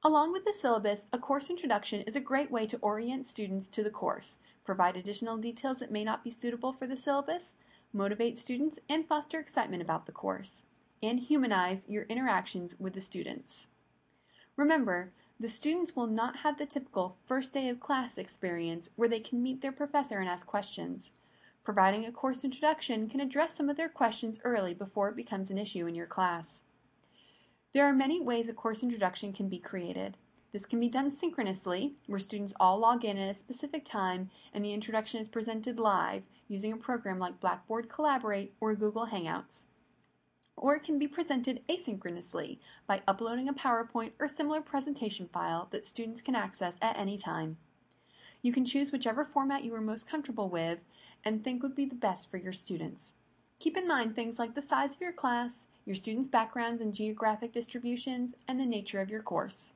Along with the syllabus, a course introduction is a great way to orient students to the course, provide additional details that may not be suitable for the syllabus, motivate students, and foster excitement about the course, and humanize your interactions with the students. Remember, the students will not have the typical first day of class experience where they can meet their professor and ask questions. Providing a course introduction can address some of their questions early before it becomes an issue in your class. There are many ways a course introduction can be created. This can be done synchronously, where students all log in at a specific time and the introduction is presented live using a program like Blackboard Collaborate or Google Hangouts. Or it can be presented asynchronously by uploading a PowerPoint or similar presentation file that students can access at any time. You can choose whichever format you are most comfortable with and think would be the best for your students. Keep in mind things like the size of your class, your students' backgrounds and geographic distributions, and the nature of your course.